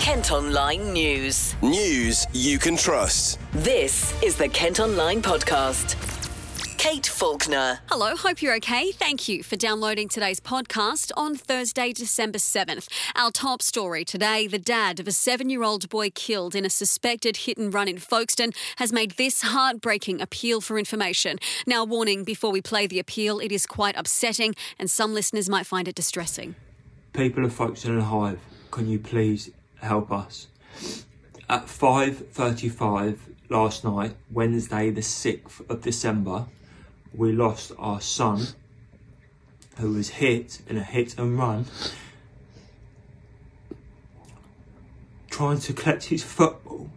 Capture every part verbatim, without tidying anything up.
Kent Online News. News you can trust. This is the Kent Online Podcast. Kate Faulkner. Hello, hope you're okay. Thank you for downloading today's podcast on Thursday, December seventh. Our top story today, the dad of a seven-year-old boy killed in a suspected hit-and-run in Folkestone has made this heartbreaking appeal for information. Now, warning, before we play the appeal, it is quite upsetting and some listeners might find it distressing. People of Folkestone and Hive, can you please help us? At five thirty-five last night, Wednesday the sixth of December, we lost our son, who was hit in a hit and run, trying to collect his football.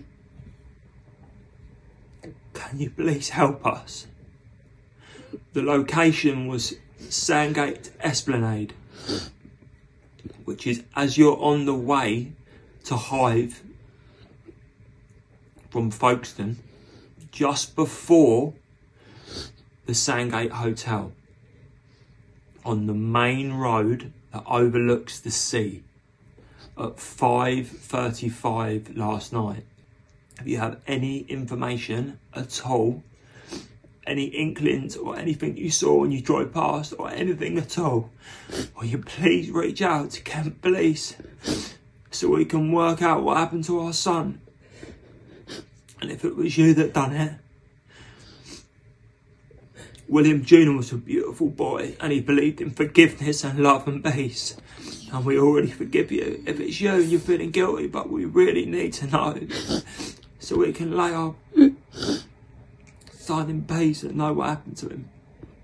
Can you please help us? The location was Sandgate Esplanade, which is as you're on the way to Hive from Folkestone, just before the Sandgate Hotel, on the main road that overlooks the sea, at five thirty-five last night. If you have any information at all, any inklings or anything you saw when you drove past or anything at all, will you please reach out to Kent Police so we can work out what happened to our son? And if it was you that done it, William Junior was a beautiful boy and he believed in forgiveness and love and peace. And we already forgive you. If it's you and you're feeling guilty, but we really need to know so we can lay our son in peace and know what happened to him.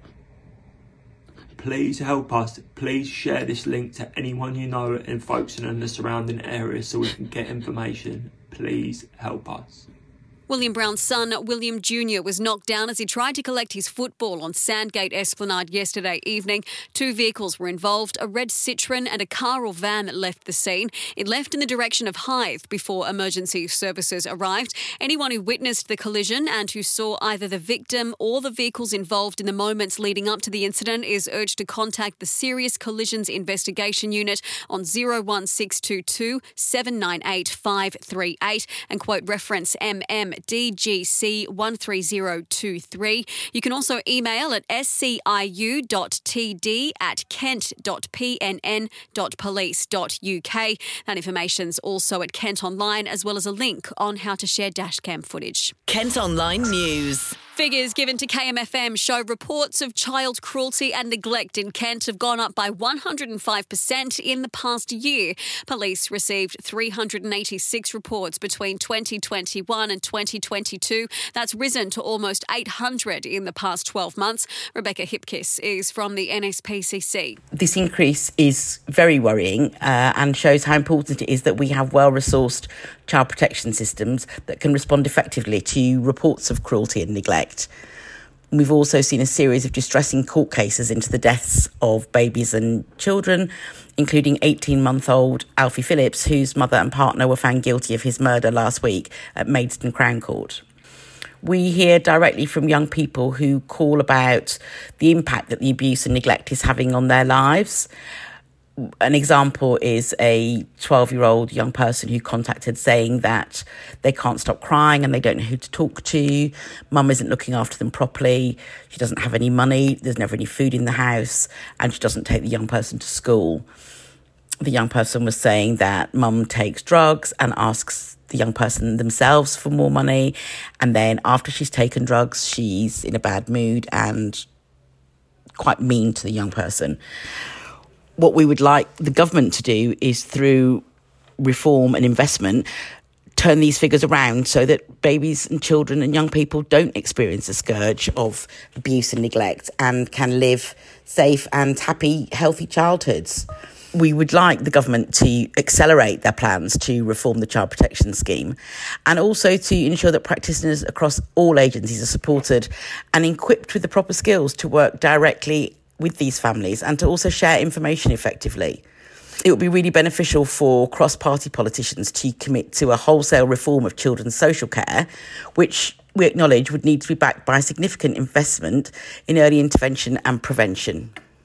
Please help us. Please share this link to anyone you know in Folkestone and the surrounding areas so we can get information. Please help us. William Brown's son, William Junior, was knocked down as he tried to collect his football on Sandgate Esplanade yesterday evening. Two vehicles were involved, a red Citroen and a car or van that left the scene. It left in the direction of Hive before emergency services arrived. Anyone who witnessed the collision and who saw either the victim or the vehicles involved in the moments leading up to the incident is urged to contact the Serious Collisions Investigation Unit on zero one six two two, seven nine eight, five three eight and quote reference M M D G C one three zero two three. You can also email at s c i u dot t d at kent dot p n n dot police dot u k. That information's also at Kent Online, as well as a link on how to share dashcam footage. Kent Online News. Figures given to K M F M show reports of child cruelty and neglect in Kent have gone up by one hundred five percent in the past year. Police received three hundred eighty-six reports between twenty twenty-one and twenty twenty-two. That's risen to almost eight hundred in the past twelve months. Rebecca Hipkiss is from the N S P C C. This increase is very worrying uh, and shows how important it is that we have well-resourced child protection systems that can respond effectively to reports of cruelty and neglect. We've also seen a series of distressing court cases into the deaths of babies and children, including eighteen-month-old Alfie Phillips, whose mother and partner were found guilty of his murder last week at Maidstone Crown Court. We hear directly from young people who call about the impact that the abuse and neglect is having on their lives. An example is a twelve-year-old young person who contacted saying that they can't stop crying and they don't know who to talk to. Mum isn't looking after them properly. She doesn't have any money. There's never any food in the house, and she doesn't take the young person to school. The young person was saying that mum takes drugs and asks the young person themselves for more money. And then after she's taken drugs, she's in a bad mood and quite mean to the young person. What we would like the government to do is, through reform and investment, turn these figures around so that babies and children and young people don't experience the scourge of abuse and neglect and can live safe and happy, healthy childhoods. We would like the government to accelerate their plans to reform the child protection scheme and also to ensure that practitioners across all agencies are supported and equipped with the proper skills to work directly with these families and to also share information effectively. It would be really beneficial for cross-party politicians to commit to a wholesale reform of children's social care, which we acknowledge would need to be backed by significant investment in early intervention and prevention.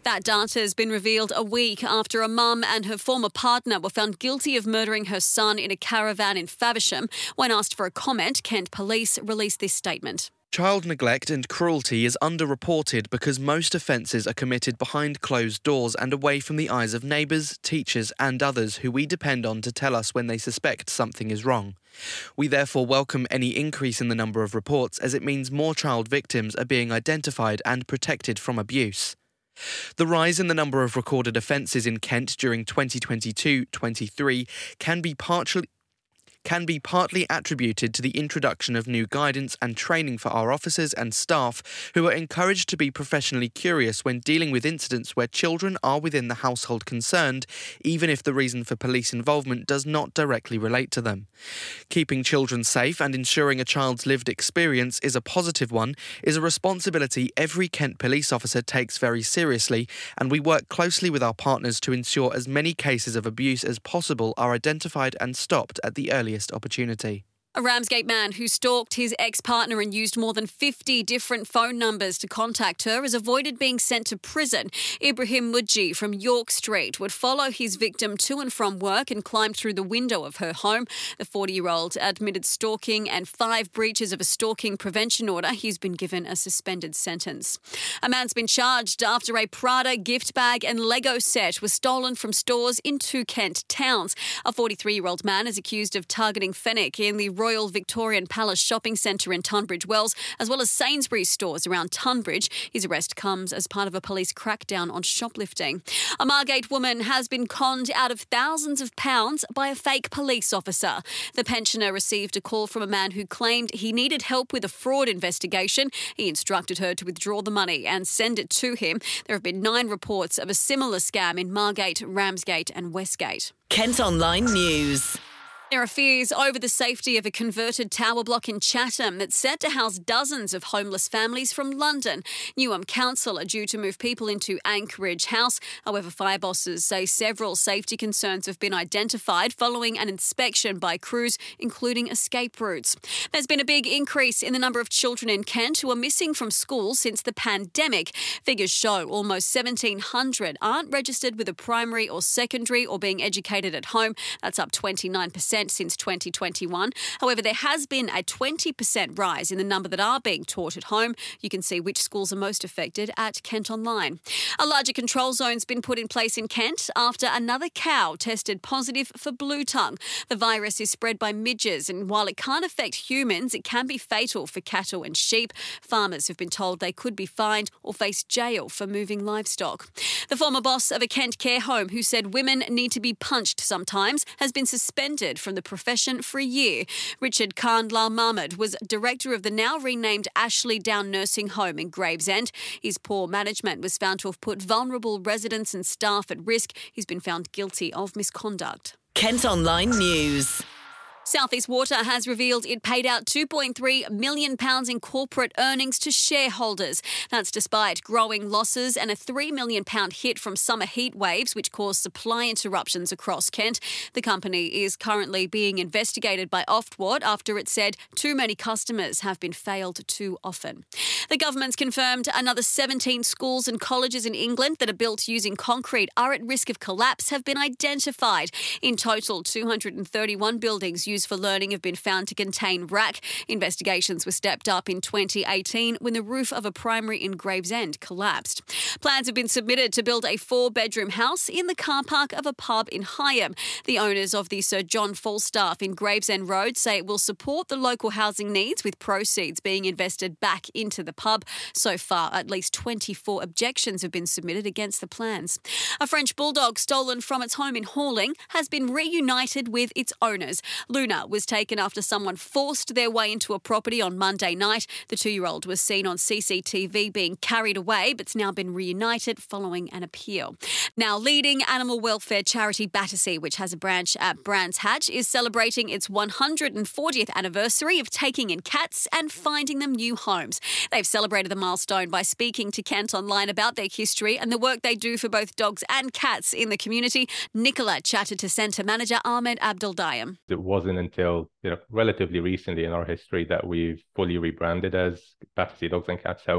That data has been revealed a week after a mum and her former partner were found guilty of murdering her son in a caravan in Faversham. When asked for a comment, Kent Police released this statement. Child neglect and cruelty is underreported because most offences are committed behind closed doors and away from the eyes of neighbours, teachers and others who we depend on to tell us when they suspect something is wrong. We therefore welcome any increase in the number of reports, as it means more child victims are being identified and protected from abuse. The rise in the number of recorded offences in Kent during twenty twenty-two twenty-three can be partially can be partly attributed to the introduction of new guidance and training for our officers and staff, who are encouraged to be professionally curious when dealing with incidents where children are within the household concerned, even if the reason for police involvement does not directly relate to them. Keeping children safe and ensuring a child's lived experience is a positive one is a responsibility every Kent police officer takes very seriously, and we work closely with our partners to ensure as many cases of abuse as possible are identified and stopped at the earliest opportunity. A Ramsgate man who stalked his ex-partner and used more than fifty different phone numbers to contact her has avoided being sent to prison. Ibrahim Mudji from York Street would follow his victim to and from work and climb through the window of her home. The forty-year-old admitted stalking and five breaches of a stalking prevention order. He's been given a suspended sentence. A man's been charged after a Prada gift bag and Lego set was stolen from stores in two Kent towns. A forty-three-year-old man is accused of targeting Fenwick in the Royal Victorian Palace Shopping Centre in Tunbridge Wells, as well as Sainsbury's stores around Tunbridge. His arrest comes as part of a police crackdown on shoplifting. A Margate woman has been conned out of thousands of pounds by a fake police officer. The pensioner received a call from a man who claimed he needed help with a fraud investigation. He instructed her to withdraw the money and send it to him. There have been nine reports of a similar scam in Margate, Ramsgate and Westgate. Kent Online News. There are fears over the safety of a converted tower block in Chatham that's set to house dozens of homeless families from London. Newham Council are due to move people into Anchorage House. However, fire bosses say several safety concerns have been identified following an inspection by crews, including escape routes. There's been a big increase in the number of children in Kent who are missing from school since the pandemic. Figures show almost seventeen hundred aren't registered with a primary or secondary or being educated at home. That's up twenty-nine percent since twenty twenty-one. However, there has been a twenty percent rise in the number that are being taught at home. You can see which schools are most affected at Kent Online. A larger control zone's been put in place in Kent after another cow tested positive for blue tongue. The virus is spread by midges, and while it can't affect humans, it can be fatal for cattle and sheep. Farmers have been told they could be fined or face jail for moving livestock. The former boss of a Kent care home who said women need to be punched sometimes has been suspended from the profession for a year. Richard Khan Lal Mahmood was director of the now renamed Ashley Down Nursing Home in Gravesend. His poor management was found to have put vulnerable residents and staff at risk. He's been found guilty of misconduct. Kent Online News. South East Water has revealed it paid out two point three million pounds in corporate earnings to shareholders. That's despite growing losses and a three million pounds hit from summer heat waves, which caused supply interruptions across Kent. The company is currently being investigated by Ofwat after it said too many customers have been failed too often. The government's confirmed another seventeen schools and colleges in England that are built using concrete are at risk of collapse have been identified. In total, two hundred thirty-one buildings used for learning have been found to contain wrack. Investigations were stepped up in twenty eighteen when the roof of a primary in Gravesend collapsed. Plans have been submitted to build a four-bedroom house in the car park of a pub in Higham. The owners of the Sir John Falstaff in Gravesend Road say it will support the local housing needs, with proceeds being invested back into the pub. So far, at least twenty-four objections have been submitted against the plans. A French bulldog stolen from its home in Horling has been reunited with its owners. Luna was taken after someone forced their way into a property on Monday night. The two-year-old was seen on C C T V being carried away, but's now been reunited following an appeal. Now, leading animal welfare charity Battersea, which has a branch at Brands Hatch, is celebrating its one hundred fortieth anniversary of taking in cats and finding them new homes. They've celebrated the milestone by speaking to Kent Online about their history and the work they do for both dogs and cats in the community. Nicola chatted to Centre Manager Ahmed Abdeldayem. It wasn't until you know relatively recently in our history that we've fully rebranded as Battersea Dogs and Cats Home.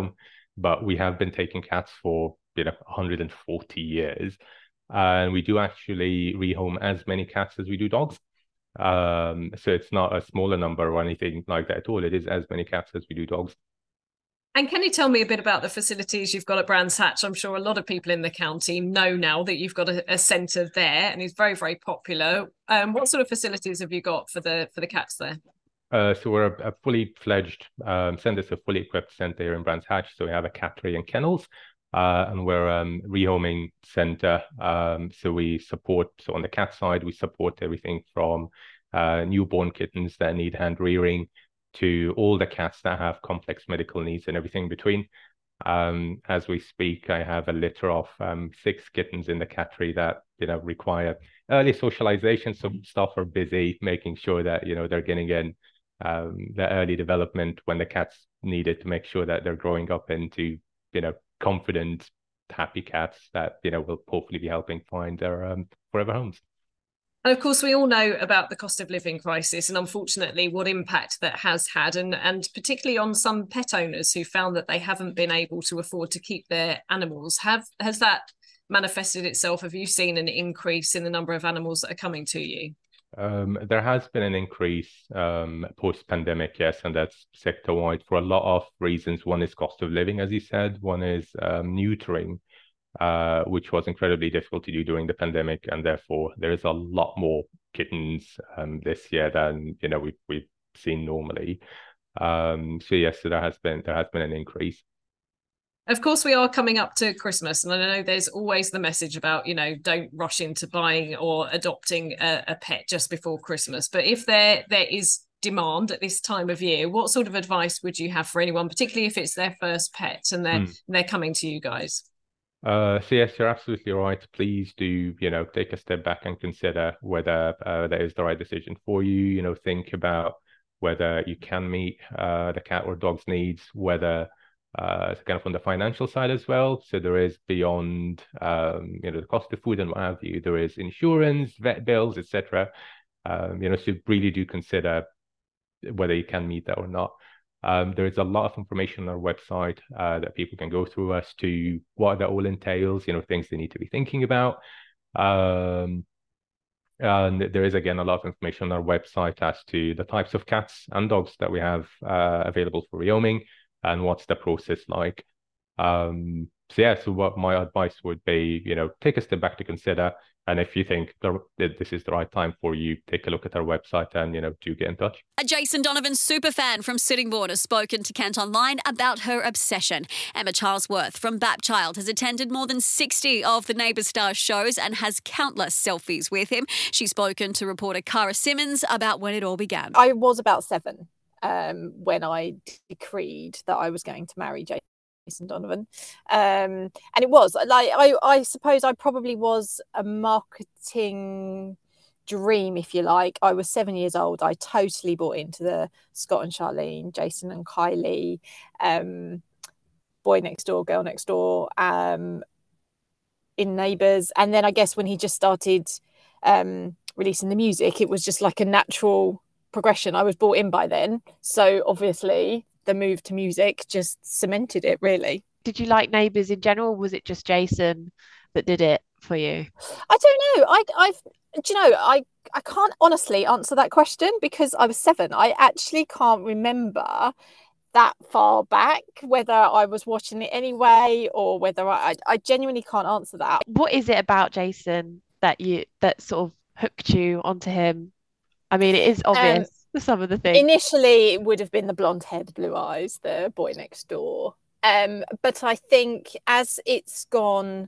but we have been taking cats for, you know, one hundred forty years. And we do actually rehome as many cats as we do dogs. Um, so it's not a smaller number or anything like that at all. It is as many cats as we do dogs. And can you tell me a bit about the facilities you've got at Brands Hatch? I'm sure a lot of people in the county know now that you've got a, a centre there, and it's very, very popular. Um, what sort of facilities have you got for the for the cats there? Uh, so we're a, a fully fledged um, centre, so fully equipped centre here in Brands Hatch. So we have a cattery and kennels, uh, and we're a um, rehoming centre. Um, so we support, so on the cat side, we support everything from uh, newborn kittens that need hand rearing to all the cats that have complex medical needs and everything in between. Um, as we speak, I have a litter of um, six kittens in the cattery that, you know, require early socialization. So staff are busy making sure that, you know, they're getting in um, the early development when the cats need it, to make sure that they're growing up into, you know, confident, happy cats that, you know, will hopefully be helping find their um, forever homes. And of course, we all know about the cost of living crisis and unfortunately what impact that has had, and, and particularly on some pet owners who found that they haven't been able to afford to keep their animals. Have Has that manifested itself? Have you seen an increase in the number of animals that are coming to you? Um, there has been an increase um, post-pandemic, yes, and that's sector-wide for a lot of reasons. One is cost of living, as you said. One is um, neutering, uh, which was incredibly difficult to do during the pandemic, and therefore there is a lot more kittens um, this year than, you know, we've we've seen normally. Um, so yes, so there has been there has been an increase. Of course, we are coming up to Christmas, and I know there's always the message about, you know, don't rush into buying or adopting a, a pet just before Christmas. But if there there is demand at this time of year, what sort of advice would you have for anyone, particularly if it's their first pet and they're mm. they're coming to you guys? Uh, so yes, you're absolutely right. Please do, you know, take a step back and consider whether uh, that is the right decision for you. You know, think about whether you can meet uh, the cat or dog's needs, whether uh, kind of on the financial side as well. So there is beyond, um, you know, the cost of food and what have you, there is insurance, vet bills, et cetera. Um, you know, so really do consider whether you can meet that or not. Um, there is a lot of information on our website uh, that people can go through as to what that all entails, you know, things they need to be thinking about. Um, and there is, again, a lot of information on our website as to the types of cats and dogs that we have uh, available for rehoming and what's the process like. Um, so yeah, so what my advice would be, you know, take a step back to consider. And if you think that this is the right time for you, take a look at our website and, you know, do get in touch. A Jason Donovan superfan from Sittingbourne has spoken to Kent Online about her obsession. Emma Charlesworth from Bapchild has attended more than sixty of the Neighbours Star shows and has countless selfies with him. She's spoken to reporter Cara Simmons about when it all began. I was about seven um, when I decreed that I was going to marry Jason. Jason Donovan, um, and it was like I, I suppose I probably was a marketing dream, if you like. I was seven years old. I totally bought into the Scott and Charlene, Jason and Kylie, um, boy next door, girl next door, um, in Neighbours, and then I guess when he just started um, releasing the music, it was just like a natural progression. I was brought in by then, so obviously the move to music just cemented it, really. Did you like Neighbours in general, or was it just Jason that did it for you? I don't know. I, I've, do you know, I, I can't honestly answer that question because I was seven. I actually can't remember that far back whether I was watching it anyway or whether I, I, I genuinely can't answer that. What is it about Jason that you that sort of hooked you onto him? I mean, it is obvious. Um, some of the things. Initially, it would have been the blonde head, blue eyes, the boy next door. Um, but I think as it's gone,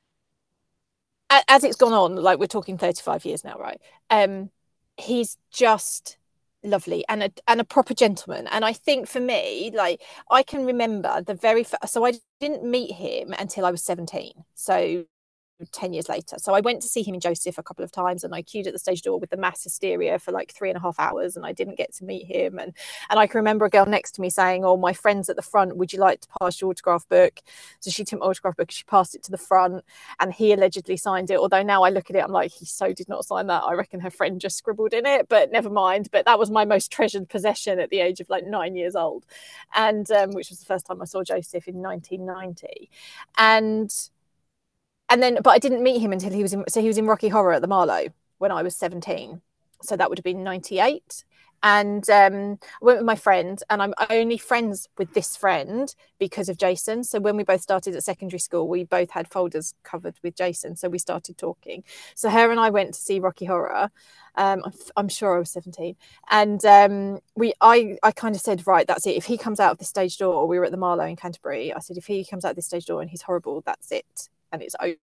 as it's gone on, like we're talking thirty-five years now, right? Um, he's just lovely and a and a proper gentleman. And I think for me, like I can remember the very first, so I didn't meet him until I was seventeen. So ten years later. So I went to see him in Joseph a couple of times, and I queued at the stage door with the mass hysteria for like three and a half hours, and I didn't get to meet him. And and I can remember a girl next to me saying, oh, my friend's at the front, would you like to pass your autograph book? So she took my autograph book, she passed it to the front, and he allegedly signed it. Although now I look at it, I'm like, he so did not sign that. I reckon her friend just scribbled in it, but never mind. But that was my most treasured possession at the age of like nine years old. And um, which was the first time I saw Joseph in nineteen ninety. And And then, but I didn't meet him until he was in, so he was in Rocky Horror at the Marlow when I was seventeen. So that would have been ninety-eight. And um, I went with my friend, and I'm only friends with this friend because of Jason. So when we both started at secondary school, we both had folders covered with Jason. So we started talking. So her and I went to see Rocky Horror. Um, I'm, I'm sure I was seventeen. And um, we, I, I kind of said, right, that's it. If he comes out of the stage door, we were at the Marlow in Canterbury. I said, if he comes out this stage door and he's horrible, that's it. And it's over.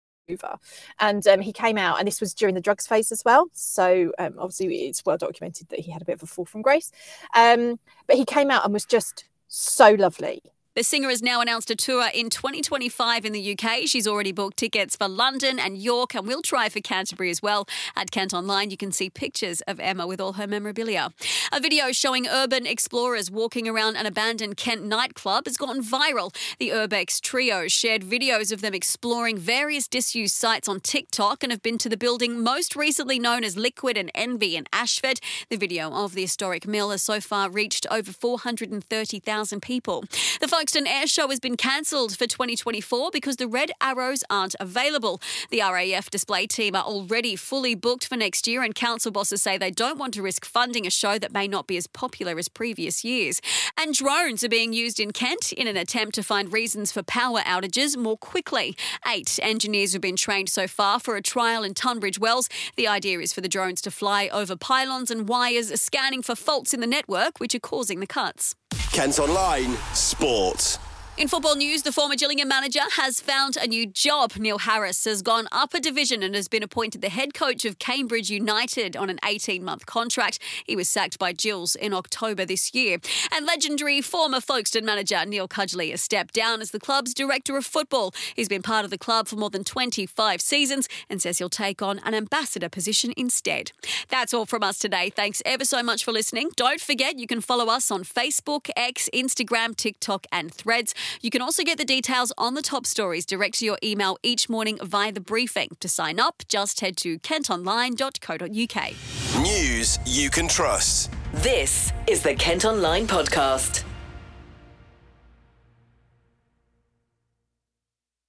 And um, he came out, and this was during the drugs phase as well. So um, obviously it's well documented that he had a bit of a fall from grace. Um, but he came out and was just so lovely. The singer has now announced a tour in twenty twenty-five in the U K. She's already booked tickets for London and York, and will try for Canterbury as well. At Kent Online, you can see pictures of Emma with all her memorabilia. A video showing urban explorers walking around an abandoned Kent nightclub has gone viral. The Urbex trio shared videos of them exploring various disused sites on TikTok and have been to the building most recently known as Liquid and Envy in Ashford. The video of the historic mill has so far reached over four hundred thirty thousand people. The Folkestone Air Show has been cancelled for twenty twenty-four because the red arrows aren't available. The R A F display team are already fully booked for next year, and council bosses say they don't want to risk funding a show that may not be as popular as previous years. And drones are being used in Kent in an attempt to find reasons for power outages more quickly. Eight engineers have been trained so far for a trial in Tunbridge Wells. The idea is for the drones to fly over pylons and wires, scanning for faults in the network which are causing the cuts. Kent Online Sport. In football news, the former Gillingham manager has found a new job. Neil Harris has gone up a division and has been appointed the head coach of Cambridge United on an eighteen-month contract. He was sacked by Gills in October this year. And legendary former Folkestone manager Neil Cudgeley has stepped down as the club's director of football. He's been part of the club for more than twenty-five seasons and says he'll take on an ambassador position instead. That's all from us today. Thanks ever so much for listening. Don't forget you can follow us on Facebook, X, Instagram, TikTok and Threads. You can also get the details on the top stories direct to your email each morning via the briefing. To sign up, just head to kent online dot co dot uk. News you can trust. This is the Kent Online Podcast.